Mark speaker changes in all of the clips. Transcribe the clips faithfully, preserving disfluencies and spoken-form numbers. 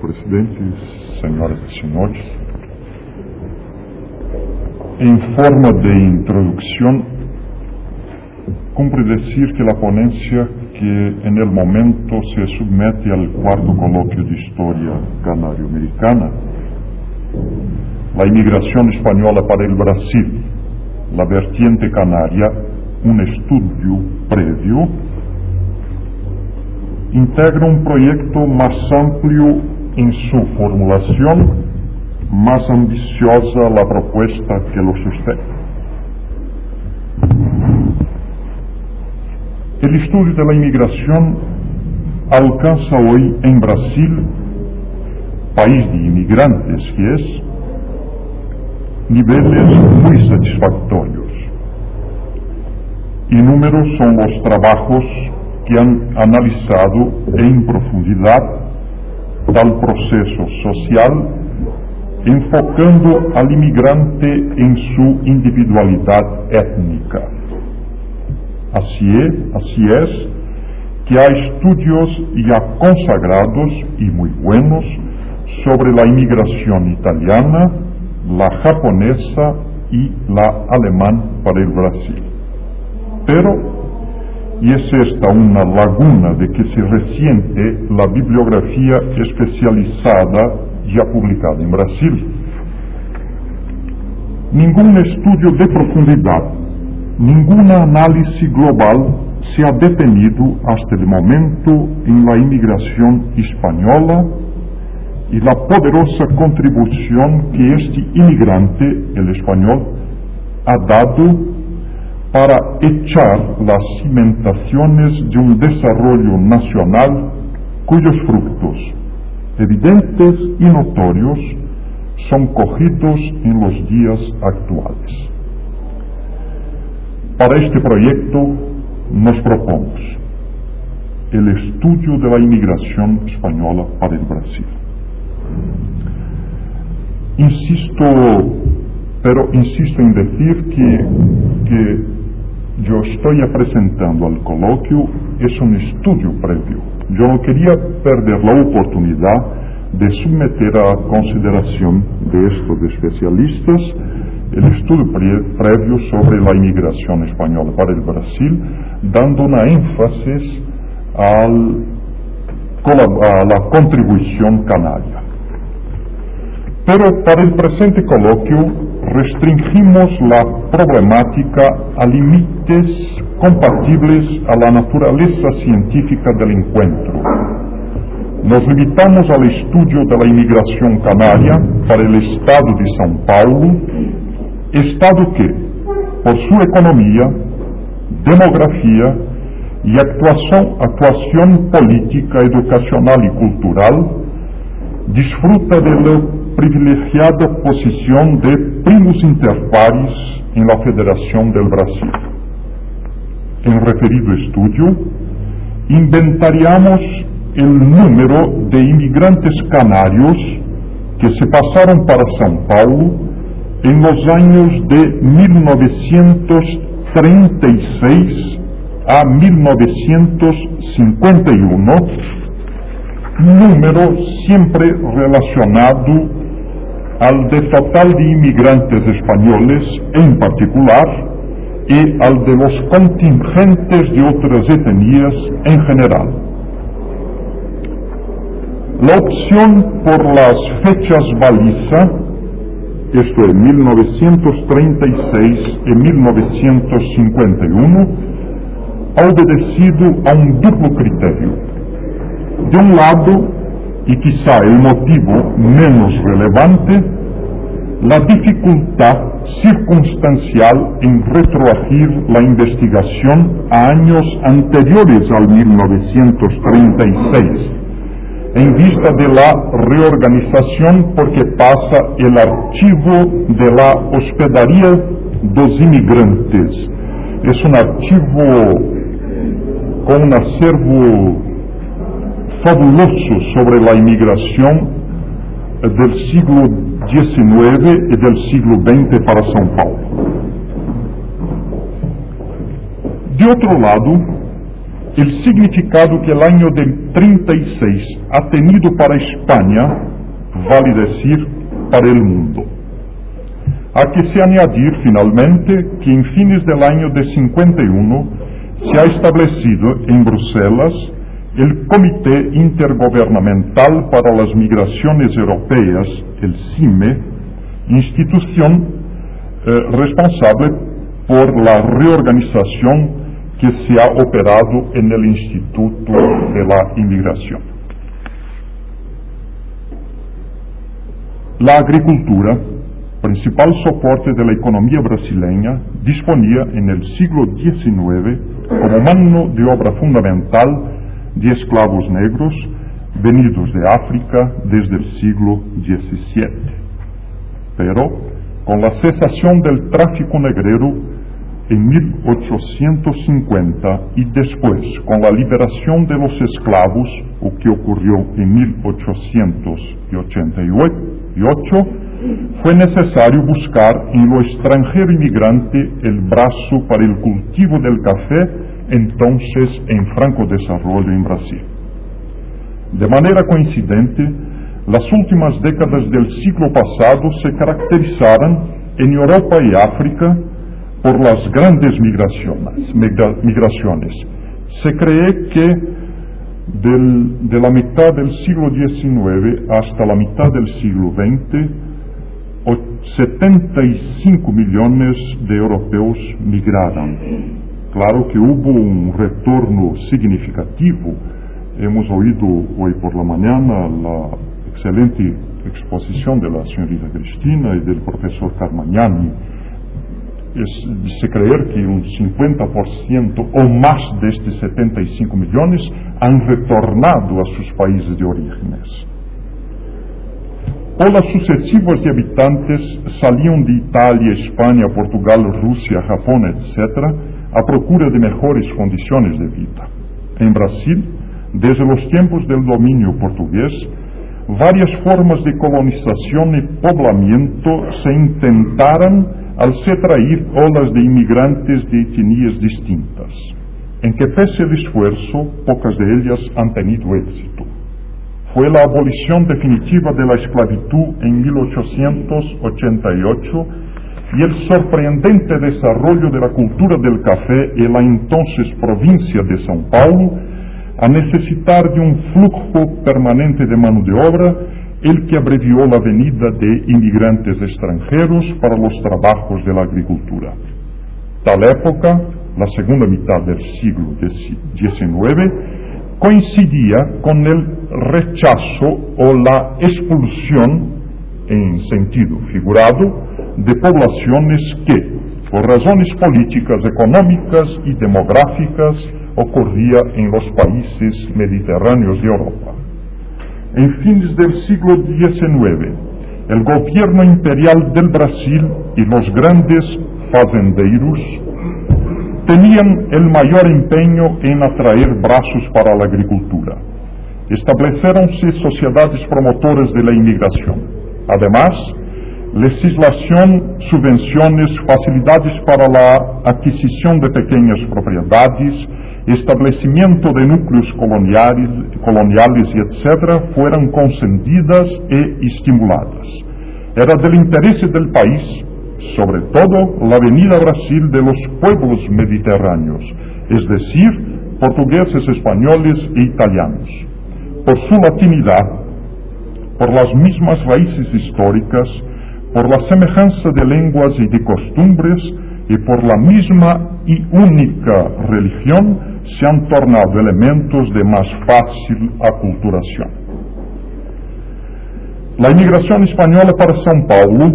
Speaker 1: presidente, senhoras e senhores. Em forma de introducción, cumpre decir que la ponencia que en el momento se somete al cuarto coloquio de Historia Canario-Americana, la inmigración española para el Brasil, la vertiente canaria, un estudio previo, integra un proyecto más amplio en su formulación, más ambiciosa la propuesta que lo sustenta. El estudio de la inmigración alcanza hoy en Brasil, país de inmigrantes que es, niveles muy satisfactorios. Inúmeros son los trabajos que han analizado en profundidad tal proceso social, enfocando al inmigrante en su individualidad étnica. Así es, así es que hay estudios ya consagrados y muy buenos sobre la inmigración italiana, la japonesa y la alemana para el Brasil. Pero, y es esta una laguna de que se resiente la bibliografía especializada ya publicada en Brasil, ningún estudio de profundidad, ningún análisis global se ha detenido hasta el momento en la inmigración española y la poderosa contribución que este inmigrante, el español, ha dado para echar las cimentaciones de un desarrollo nacional cuyos frutos, evidentes y notorios, son cogidos en los días actuales. Para este proyecto nos propomos el estudio de la inmigración española para el Brasil. Insisto, pero insisto en decir que, que yo estoy presentando al coloquio es un estudio previo. Yo no quería perder la oportunidad de someter a consideración de estos especialistas el estudio pre previo sobre la inmigración española para el Brasil, dando una énfasis al, a la contribución canaria. Pero para el presente coloquio restringimos la problemática a límites compatibles a la naturaleza científica del encuentro. Nos limitamos al estudio de la inmigración canaria para el estado de São Paulo, estado que, por su economía, demografía y actuación, actuación política, educacional y cultural, disfruta de la privilegiada posición de primos inter pares en la Federación del Brasil. En referido estudio, inventariamos el número de inmigrantes canarios que se pasaron para São Paulo en los años de mil novecientos treinta y seis a mil novecientos cincuenta y uno, número siempre relacionado al de total de inmigrantes españoles en particular y al de los contingentes de otras etnias en general. La opción por las fechas baliza, esto es mil novecientos treinta y seis y mil novecientos cincuenta y uno, ha obedecido a un duplo criterio. De un lado, y quizá el motivo menos relevante, la dificultad circunstancial en retroagir la investigación a años anteriores al mil novecientos treinta y seis, en vista de la reorganización porque pasa el archivo de la hospedaría dos inmigrantes. Es un archivo con un acervo fabuloso sobre la inmigración del siglo diecinueve y del siglo veinte para São Paulo. De otro lado, el significado que el año del treinta y seis ha tenido para España, vale decir, para el mundo. Hay que se añadir finalmente que en fines del año de cincuenta y uno se ha establecido en Bruselas el Comité Intergubernamental para las Migraciones Europeas, el CIME, institución eh, responsable por la reorganización que se ha operado en el Instituto de la Inmigración. La agricultura, principal soporte de la economía brasileña, disponía en el siglo diecinueve como mano de obra fundamental de esclavos negros venidos de África desde el siglo diecisiete. Pero, con la cesación del tráfico negrero en mil ochocientos cincuenta y después con la liberación de los esclavos, o que ocurrió en mil ochocientos ochenta y ocho, fue necesario buscar en lo extranjero inmigrante el brazo para el cultivo del café, entonces en franco desarrollo en Brasil. De manera coincidente, las últimas décadas del siglo pasado se caracterizaron en Europa y África por las grandes migraciones. Migra, migraciones. Se cree que del, de la mitad del siglo diecinueve hasta la mitad del siglo veinte, setenta y cinco millones de europeos migraron. Claro que hubo un retorno significativo. Hemos oído hoy por la mañana la excelente exposición de la señorita Cristina y del profesor Carmagnani. Es de se creer que un cincuenta por ciento o más de estos setenta y cinco millones han retornado a sus países de orígenes. Olas sucesivas de habitantes salían de Italia, España, Portugal, Rusia, Japón, etcétera, a procura de mejores condiciones de vida. En Brasil, desde los tiempos del dominio portugués, varias formas de colonización y poblamiento se intentaron al se traer olas de inmigrantes de etnias distintas, en que pese al esfuerzo, pocas de ellas han tenido éxito. Fue la abolición definitiva de la esclavitud en mil ochocientos ochenta y ocho y el sorprendente desarrollo de la cultura del café en la entonces provincia de São Paulo, a necesitar de un flujo permanente de mano de obra, el que abrevió la venida de inmigrantes extranjeros para los trabajos de la agricultura. Tal época, la segunda mitad del siglo diecinueve, coincidía con el rechazo o la expulsión, en sentido figurado, de poblaciones que, por razones políticas, económicas y demográficas, ocurría en los países mediterráneos de Europa. En fines del siglo diecinueve, el gobierno imperial del Brasil y los grandes fazendeiros tenían el mayor empeño en atraer brazos para la agricultura. Establecieronse sociedades promotoras de la inmigración. Además, legislación, subvenciones, facilidades para la adquisición de pequeñas propiedades, establecimiento de núcleos coloniales, coloniales y etcétera, fueron concedidas e estimuladas. Era del interés del país, sobre todo, la venida a Brasil de los pueblos mediterráneos, es decir, portugueses, españoles e italianos. Por su latinidad, por las mismas raíces históricas, por la semejanza de lenguas y de costumbres, y por la misma y única religión, se han tornado elementos de más fácil aculturación. La inmigración española para São Paulo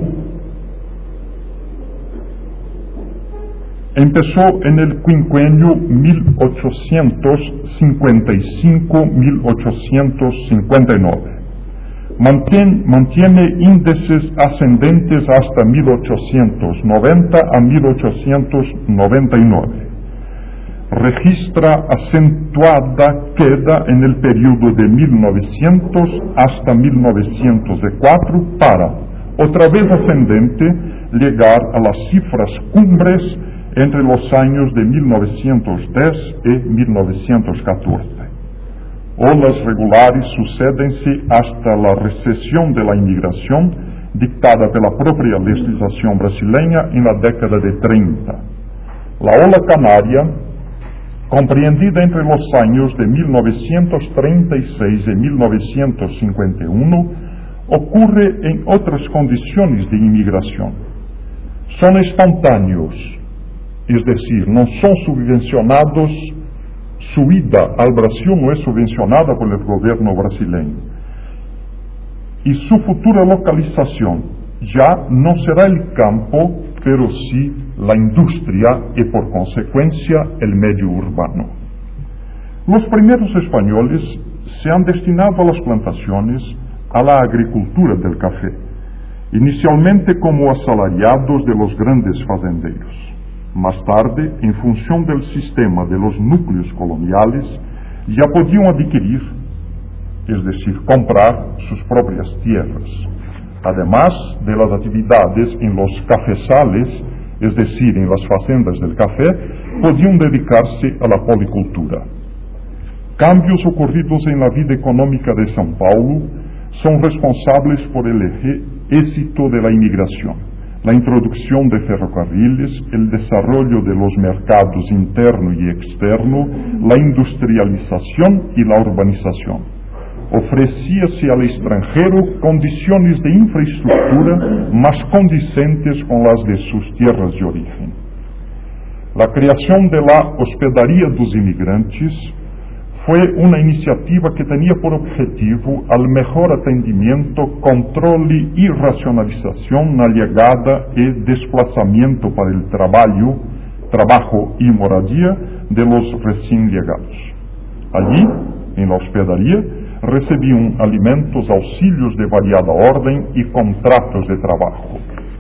Speaker 1: empezó en el quinquenio mil ochocientos cincuenta y cinco a mil ochocientos cincuenta y nueve. Mantien, mantiene índices ascendentes hasta mil ochocientos noventa a mil ochocientos noventa y nueve. Registra acentuada queda en el periodo de mil novecientos hasta mil novecientos cuatro para, otra vez ascendente, llegar a las cifras cumbres entre los años de mil novecientos diez y mil novecientos catorce. Olas regulares sucedem-se hasta la recesión de la inmigración dictada pela própria legislação brasileira em la década de treinta. La ola canária, compreendida entre los años de mil novecientos treinta y seis y mil novecientos cincuenta y uno, ocurre en otras condiciones de inmigración. Son espontáneos, es decir, no son subvencionados. Su ida al Brasil no es subvencionada por el gobierno brasileño. Y su futura localización ya no será el campo, pero sí la industria y por consecuencia el medio urbano. Los primeros españoles se han destinado a las plantaciones, a la agricultura del café, inicialmente como asalariados de los grandes fazenderos. Más tarde, en función del sistema de los núcleos coloniales, ya podían adquirir, es decir, comprar sus propias tierras. Además de las actividades en los cafezales, es decir, en las facendas del café, podían dedicarse a la policultura. Cambios ocurridos en la vida económica de São Paulo son responsables por el éxito de la inmigración. La introducción de ferrocarriles, el desarrollo de los mercados interno y externo, la industrialización y la urbanización. Ofrecíase al extranjero condiciones de infraestructura más condicentes con las de sus tierras de origen. La creación de la Hospedaria dos Imigrantes fue una iniciativa que tenía por objetivo el mejor atendimiento, control y racionalización na llegada y desplazamiento para el trabajo, trabajo y moradia de los recién llegados. Allí, en la hospedaría, recibían alimentos, auxilios de variada orden y contratos de trabajo.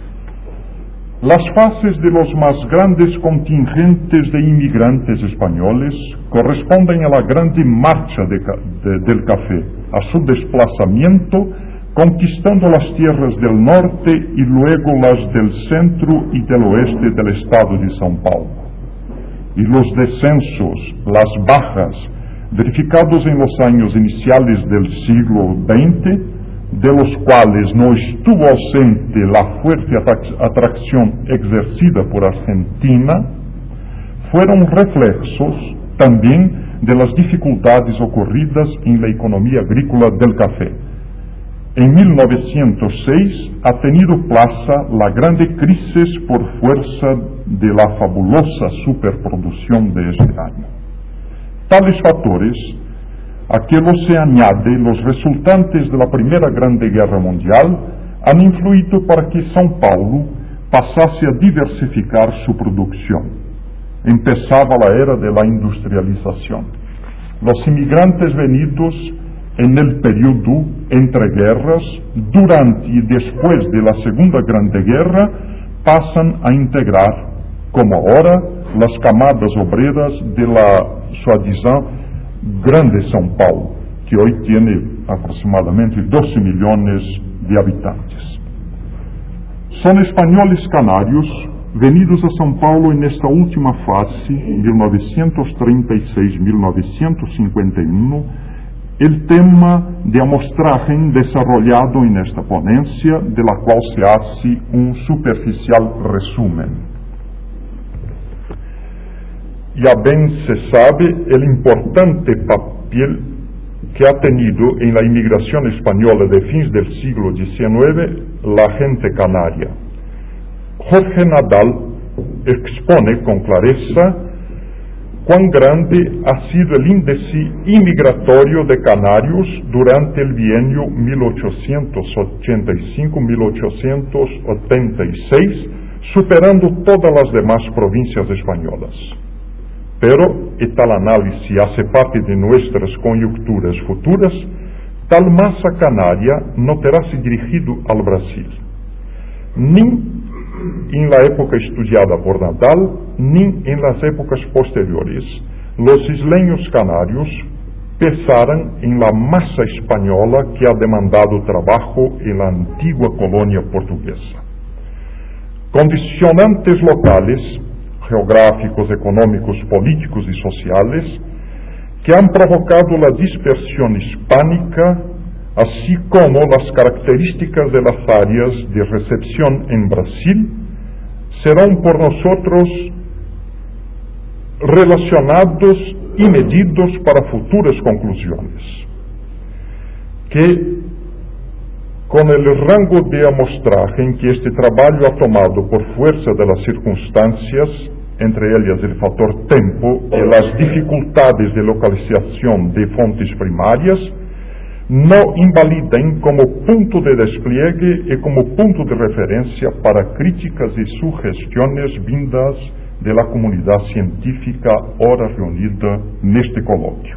Speaker 1: Las fases de los más grandes contingentes de inmigrantes españoles corresponden a la grande marcha de, de, del café, a su desplazamiento, conquistando las tierras del norte y luego las del centro y del oeste del estado de São Paulo. Y los descensos, las bajas, verificados en los años iniciales del siglo veinte, de los cuales no estuvo ausente la fuerte atracción ejercida por Argentina, fueron reflexos también de las dificultades ocurridas en la economía agrícola del café. En mil novecientos seis ha tenido plaza la grande crisis por fuerza de la fabulosa superproducción de este año. Tales factores, a que los se añade los resultantes de la Primera Grande Guerra Mundial, han influido para que São Paulo pasase a diversificar su producción. Empezaba la era de la industrialización. Los inmigrantes venidos en el periodo entre guerras, durante y después de la Segunda Grande Guerra, pasan a integrar, como ahora, las camadas obreras de la soi-disant Grande São Paulo, que hoy tiene aproximadamente doce millones de habitantes. Son españoles canarios venidos a São Paulo en esta última fase, mil novecientos treinta y seis a mil novecientos cincuenta y uno, el tema de amostraje desarrollado en esta ponencia, de la cual se hace un superficial resumen. Ya bien se sabe el importante papel que ha tenido en la inmigración española de fines del siglo diecinueve la gente canaria. Jorge Nadal expone con clareza cuán grande ha sido el índice inmigratorio de canarios durante el bienio mil ochocientos ochenta y cinco a mil ochocientos ochenta y seis, superando todas las demás provincias españolas. Pero, y tal análisis hace parte de nuestras coyunturas futuras, tal masa canaria no terá se dirigido al Brasil, ni en la época estudiada por Nadal, ni en las épocas posteriores. Los isleños canarios pesaran en la masa española que ha demandado trabajo en la antigua colonia portuguesa. Condicionantes locales geográficos, económicos, políticos y sociales que han provocado la dispersión hispánica, así como las características de las áreas de recepción en Brasil, serán por nosotros relacionados y medidos para futuras conclusiones, que con el rango de amostraje en que este trabalho ha tomado por fuerza de las circunstancias, entre ellas el factor tempo y las dificultades de localización de fontes primarias, no invalidem como punto de despliegue y como punto de referencia para críticas y sugestiones vindas de la comunidad científica ora reunida neste coloquio.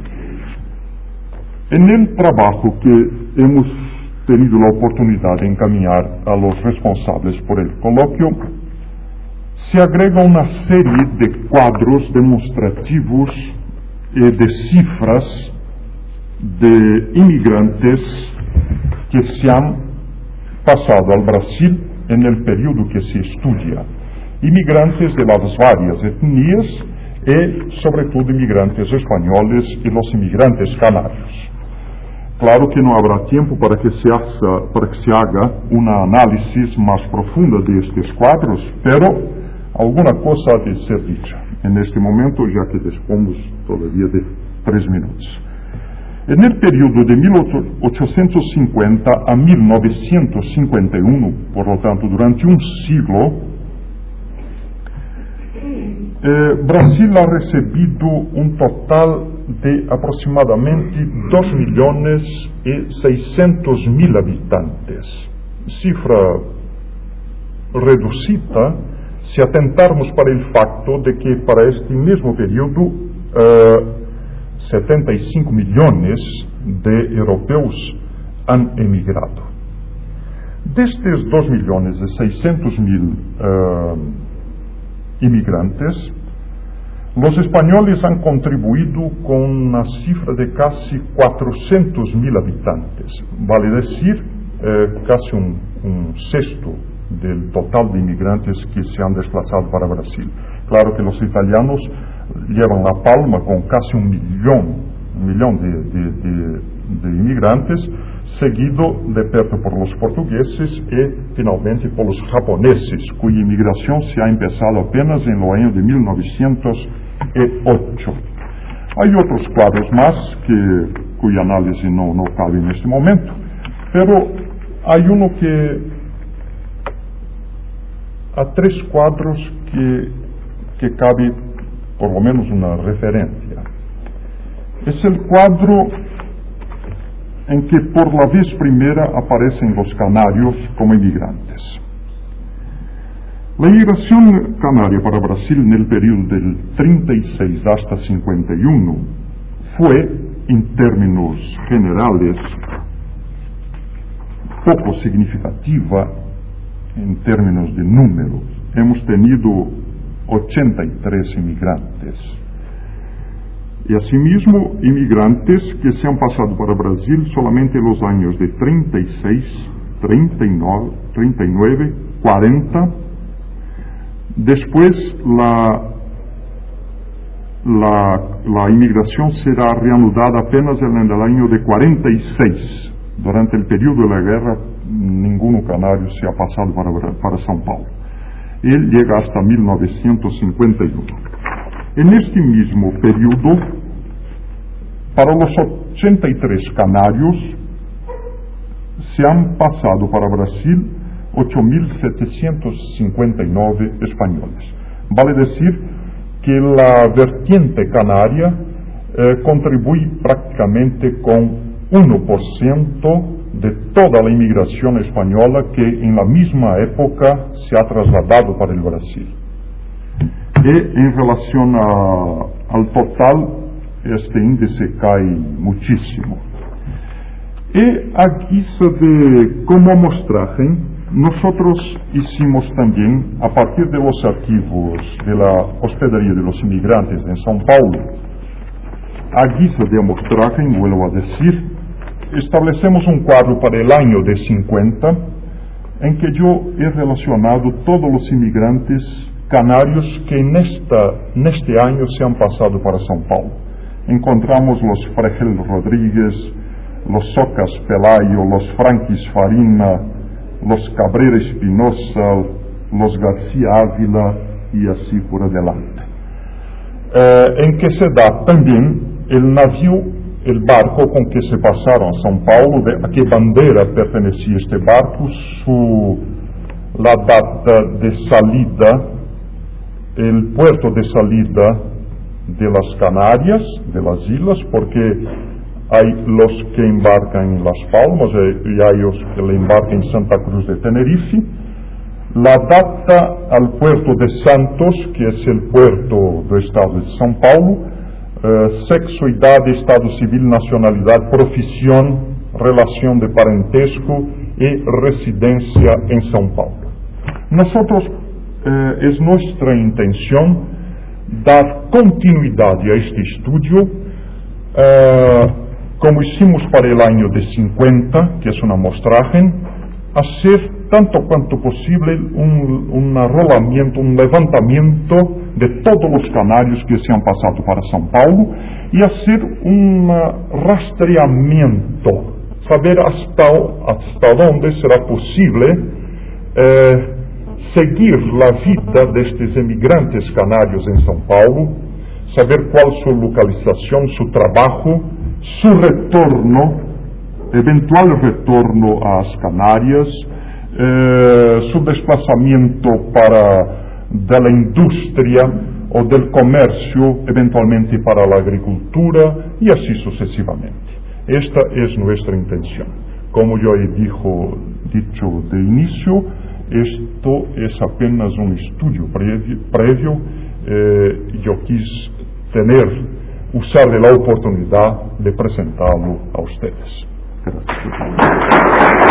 Speaker 1: En el trabajo que hemos tenido la oportunidad de encaminhar a los responsables por el coloquio, se agrega una serie de cuadros demonstrativos y de cifras de inmigrantes que se han pasado al Brasil en el periodo que se estudia. Inmigrantes de las varias etnias y, sobre todo, inmigrantes españoles y los inmigrantes canarios. Claro que no habrá tiempo para que se haga, para que se haga una análisis más profunda de estos cuadros, pero alguna cosa ha de ser dicha en este momento, ya que dispomos todavía de tres minutos. En el periodo de mil ochocientos cincuenta a mil novecientos cincuenta y uno, por lo tanto, durante un siglo, Eh, Brasil ha recibido un total de aproximadamente dos millones y seiscientos mil habitantes, cifra reducida si atentarmos para el facto de que para este mismo periodo eh, setenta y cinco millones de europeos han emigrado. De estos dos millones y seiscientos mil eh, inmigrantes, los españoles han contribuido con una cifra de casi cuatrocientos mil habitantes, vale decir, eh, casi un, un sexto del total de inmigrantes que se han desplazado para Brasil. Claro que los italianos llevan la palma con casi un millón, un millón de, de, de, de inmigrantes, seguido de perto por los portugueses y finalmente por los japoneses, cuya inmigración se ha empezado apenas en el año de mil novecientos ocho. Hay otros cuadros más que, cuya análisis no, no cabe en este momento, pero hay uno que, a tres cuadros que, que cabe por lo menos una referencia. Es el cuadro en que por la vez primera aparecen los canarios como inmigrantes. La inmigración canaria para Brasil en el periodo del treinta y seis hasta cincuenta y uno fue, en términos generales, poco significativa en términos de números. Hemos tenido ochenta y tres inmigrantes. Y asimismo, inmigrantes que se han pasado para Brasil solamente en los años de treinta y seis, treinta y nueve, cuarenta. Después, la, la, la inmigración será reanudada apenas en el año de cuarenta y seis. Durante el periodo de la guerra, ninguno canario se ha pasado para, para São Paulo. Él llega hasta mil novecientos cincuenta y uno. En este mismo periodo, para los ochenta y tres canarios, se han pasado para Brasil ocho mil setecientos cincuenta y nueve españoles. Vale decir que la vertiente canaria eh, contribuye prácticamente con uno por ciento de toda la inmigración española que en la misma época se ha trasladado para el Brasil. Y en relación a, al total, este índice cae muchísimo. Y a guisa de como amostraje, nosotros hicimos también, a partir de los archivos de la Hospedaría de los Inmigrantes en São Paulo, a guisa de amostraje, vuelvo a decir, establecemos un cuadro para el año de cincuenta, en que yo he relacionado todos los inmigrantes canarios que en, esta, en este año se han pasado para São Paulo. Encontramos los Fregel Rodríguez, los Socas Pelayo, los Franquis Farina, los Cabrera Espinosa, los García Ávila y así por adelante. Eh, en que se da también el navío, el barco con que se pasaron a São Paulo, de a qué bandera pertenecía este barco, su, la data de salida, el puerto de salida de las Canarias, de las islas, porque hay los que embarcan en Las Palmas y hay los que le embarcan en Santa Cruz de Tenerife. La data al puerto de Santos, que es el puerto del estado de São Paulo, eh, sexo, edad, estado civil, nacionalidad, profesión, relación de parentesco y residencia en São Paulo. Nosotros, eh, es nuestra intención dar continuidad a este estudio, eh, como hicimos para el año de cincuenta, que es una mostraje, hacer tanto cuanto posible un, un arrolamiento, un levantamiento de todos los canarios que se han pasado para São Paulo y hacer un rastreamiento, saber hasta, hasta dónde será posible eh, seguir la vida de estos emigrantes canarios en São Paulo, saber cuál su localización, su trabajo, su retorno, eventual retorno a las Canarias, eh, su desplazamiento para de la industria o del comercio, eventualmente para la agricultura y así sucesivamente. Esta es nuestra intención. Como yo he dijo, dicho de inicio, esto es apenas un estudio previo, previo eh, yo quise tener, usar de la oportunidad de presentarlo a ustedes. Gracias.